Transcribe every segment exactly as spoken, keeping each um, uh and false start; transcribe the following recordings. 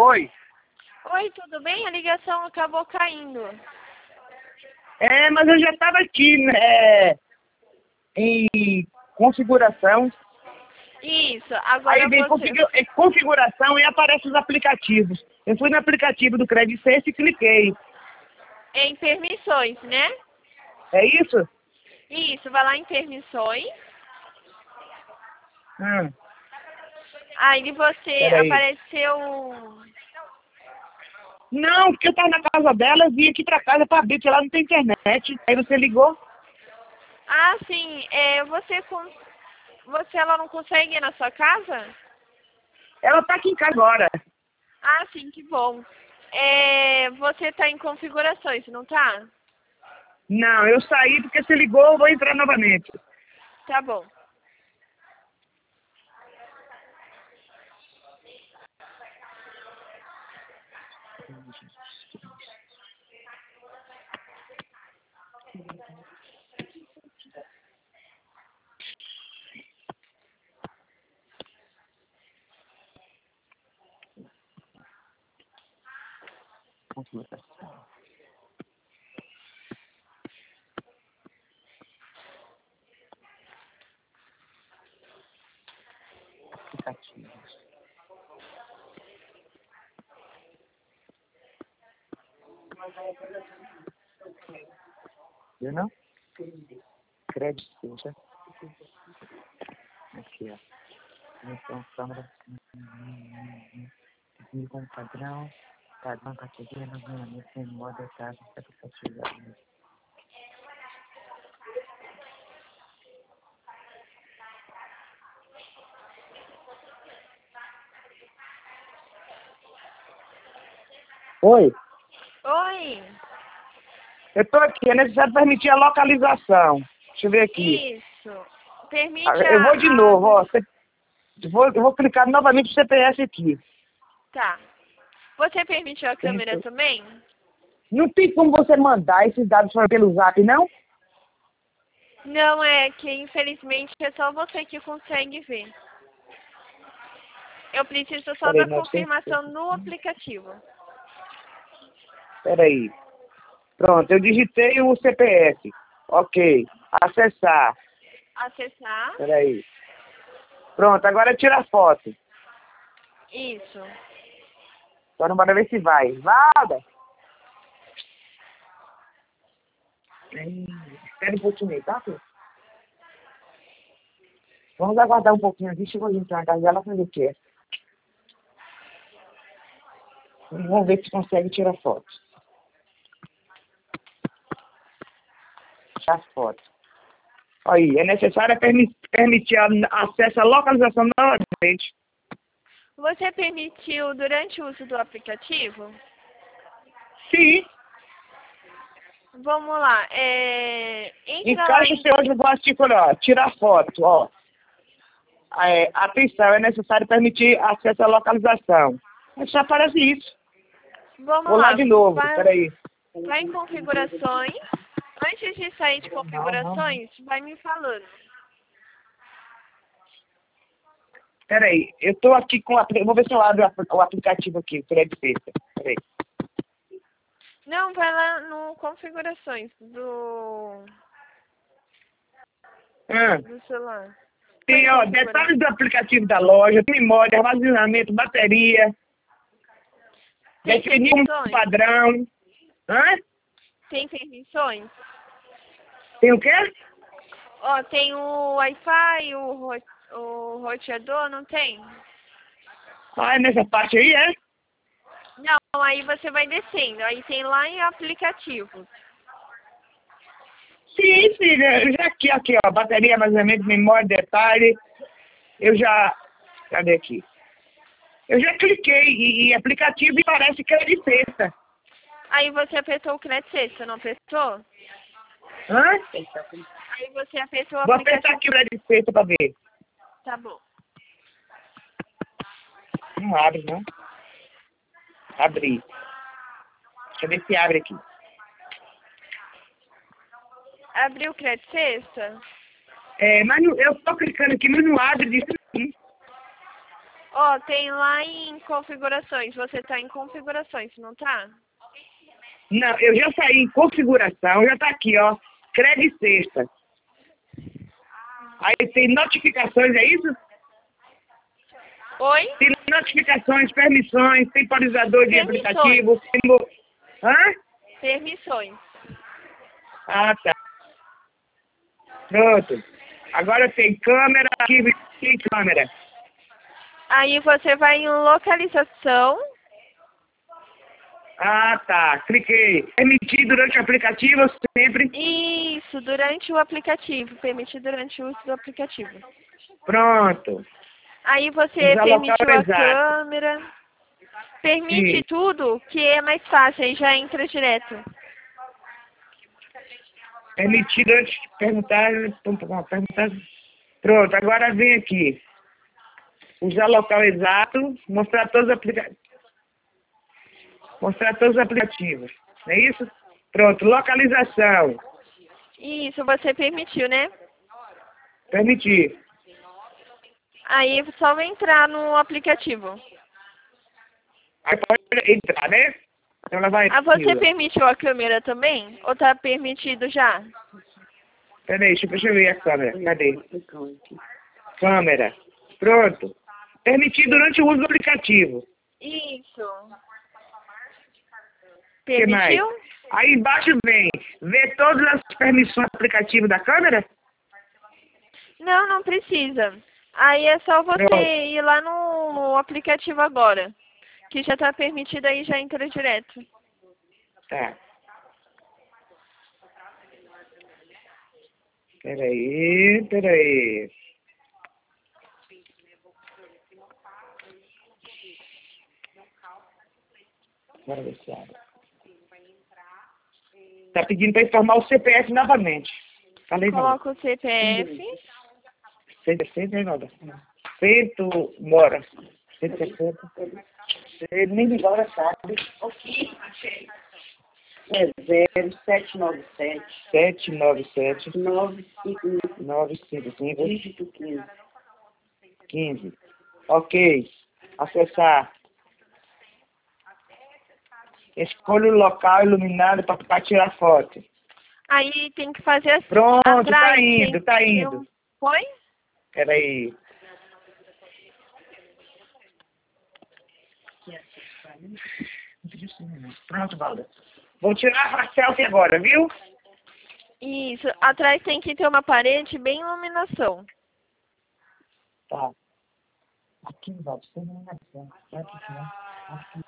Oi. Oi, tudo bem? A ligação acabou caindo. É, mas eu já estava aqui, né, em configuração. Isso, agora Aí vem você... configura- em configuração e aparece os aplicativos. Eu fui no aplicativo do Credit Sense e cliquei. Em permissões, né? É isso? Isso, vai lá em permissões. Hum, Aí você peraí. apareceu... Não, porque eu estava na casa dela, eu vim aqui para casa para abrir, porque lá não tem internet. Aí você ligou? Ah, sim, é, você, con- você ela não consegue ir na sua casa? Ela está aqui em casa agora. Ah, sim, que bom. É, você tá em configurações, não tá? Não, eu saí porque você ligou, eu vou entrar novamente. Tá bom. Configuração. Aplicativos. Viu não? Credit Sense. Aqui, ó. Então, câmera. Define como padrão. Padrão, categoria, novamente, sem modo, detalhes, aplicativo. Oi, Oi, eu tô aqui, é necessário permitir a localização. Deixa eu ver aqui. isso. Permite Eu vou de a... a... novo, ó. Cê- Eu vou, eu vou clicar novamente no C P S aqui. Tá. Você permitiu a câmera também? Não tem como você mandar esses dados só pelo zap, não? Não, é que infelizmente é só você que consegue ver. Eu preciso só Peraí, da novecentos. confirmação no aplicativo. Peraí. Pronto, eu digitei o C P S. Ok. Acessar. Acessar. Peraí. Pronto, agora tira a foto. Isso. Agora bora ver se vai. Vada! Hum, Espera um pouquinho aí, tá, filho? Vamos aguardar um pouquinho aqui. Chegou a gente na casa dela fazer o quê? Vamos ver se consegue tirar foto. Tirar foto. Aí, é necessário permi- permitir a- acesso à localização novamente. Você permitiu durante o uso do aplicativo? Sim. Vamos lá. É... Entra lá Encaixa o em... seu hoje articular, ó. Tirar foto, ó. É, atenção, é necessário permitir acesso à localização. Mas só aparece isso. Vamos Vou lá lá. de novo, Vai, peraí. vai em configurações. Antes de sair de Não, não, não. configurações, vai me falando. Peraí, eu tô aqui com a... Vou ver se eu abro o aplicativo aqui, o Credit Sexta. Peraí. Não, vai lá no configurações do, Ah, do celular. Foi em tem, ó, configurações. detalhes do aplicativo da loja, memória, armazenamento, bateria, Tem definir um permissões? padrão. Hã? Tem permissões? Tem o quê? Ó, tem o Wi-Fi, o, ro- o roteador, não tem? Ah, é nessa parte aí, é? Não, aí você vai descendo. Aí tem lá em aplicativos. Sim, filha, eu já aqui, aqui, ó, bateria, armazenamento, memória, detalhe, eu já, cadê aqui? Eu já cliquei em, em aplicativo e parece que é de sexta. Aí você apertou o Credit Sexta, não apertou? Hã? Aí você apertou o Vou apertar aplicativo. aqui o de sexta pra ver. Tá bom. Não abre, não. Abri. Deixa eu ver se abre aqui. Abriu o Credit Sexta? É, mas não, eu tô clicando aqui, mas não abre disso aqui. Ó, tem lá em configurações. Você tá em configurações, não tá? Não, eu já saí em configuração, já tá aqui, ó. Crédito sexta. Aí tem notificações, é isso? Oi? Tem notificações, permissões, temporizador de Permissões. aplicativo. Tem... mo- Hã? Permissões. Ah, tá. Pronto. Agora tem câmera, arquivo e câmera. Aí você vai em localização. Ah, tá. Cliquei. Permitir durante o aplicativo sempre. Isso, durante o aplicativo. Permitir durante o uso do aplicativo. Pronto. Aí você Usar permitiu local a exato. câmera. Permite Sim. tudo, que é mais fácil, aí já entra direto. Permitir durante perguntar, perguntar. Pronto, agora vem aqui. Usar local exato, mostrar todos os aplicativos. Mostrar todos os aplicativos. Não é isso? Pronto, localização. Isso, você permitiu, né? Permitir. Aí é só entrar no aplicativo. Aí pode entrar, né? Então ela vai Ah, você aqui, ó. permitiu a câmera também? Ou tá permitido já? Peraí, deixa, deixa eu ver a câmera. Cadê? Câmera. Pronto. Permitir durante o uso do aplicativo. Isso. O que mais? Permitiu? Aí embaixo vem ver todas as permissões do aplicativo da câmera? Não, não precisa. Aí é só você Pronto. ir lá no aplicativo agora. Que já tá permitido, aí já entra direto. Tá. Peraí, peraí. Bora ver se abre. Tá pedindo para informar o C P F novamente. Falei não. Coloca o C P F. cento e sessenta, hein, Nalda? Cento, bora. cento e sessenta. Você nem agora sabe. É zero sete nove sete sete nove sete nove cinco nove cinco cinco dígito quinze. quinze. Ok. Acessar. Escolha o local iluminado para tirar foto. Aí tem que fazer assim. Pronto, Atrás tá tem indo, tá que ter indo. um- Foi? Peraí. Pronto, Valda. Vou tirar a selfie agora, viu? Isso. Atrás tem que ter uma parede bem iluminação. Tá. Aqui, Valda, sem iluminação. Aqui, né? Aqui.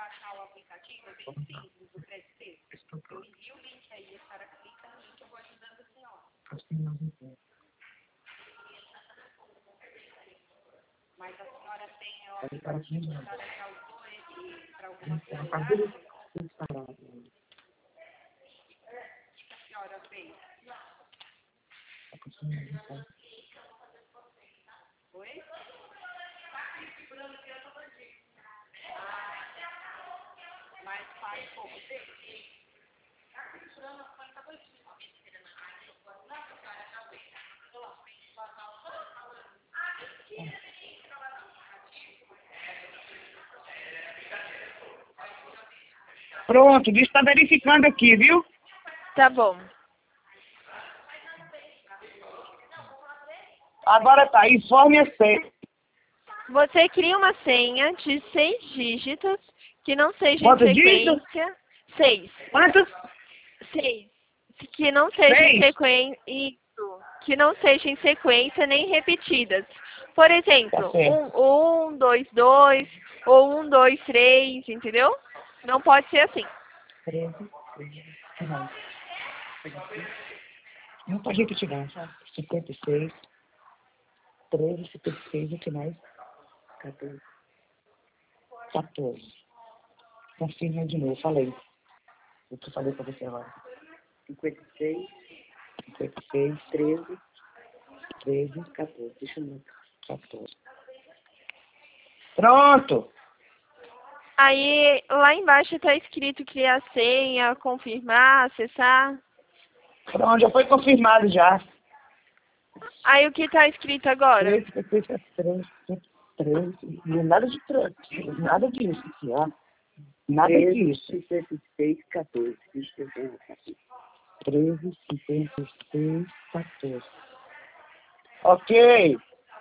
Pronto, está verificando aqui, viu? Tá bom. Agora tá, informe a senha. Você cria uma senha de seis dígitos que não seja Quantos em dígitos? sequência. Seis. Quantos? Seis. Que não seja em Seis? sequência. Isso. Que não seja em sequência nem repetidas. Por exemplo, Tá certo. um, um, dois, dois, ou um, dois, três, entendeu? Não pode ser assim. treze, treze, que mais? Não pode repetir não, sabe? cinquenta e seis, treze, cinquenta e seis, o que mais? quatorze. quatorze. Confirma de novo, falei. O que eu falei pra você agora? cinquenta e seis, cinquenta e seis, treze, treze, quatorze. Deixa eu ver. quatorze. Pronto! Aí lá embaixo está escrito criar senha, confirmar, acessar. Pronto, já foi confirmado já. Aí o que está escrito agora? treze, cinquenta e seis, treze. treze, não é nada de treze, nada disso aqui, ó. Nada disso. sessenta e seis, quatorze. Deixa eu ver. treze, cinquenta e seis, quatorze. Ok.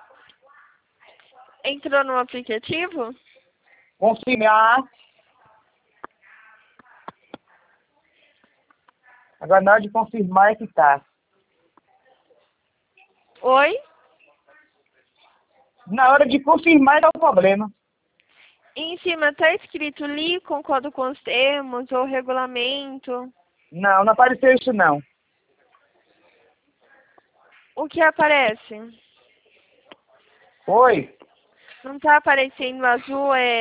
Entrou no aplicativo? Confirmar. Agora na hora de confirmar é que tá. Oi? Na hora de confirmar dá o problema. Em cima tá escrito li, concordo com os termos ou regulamento. Não, não apareceu isso não. O que aparece? Oi? Não tá aparecendo azul, é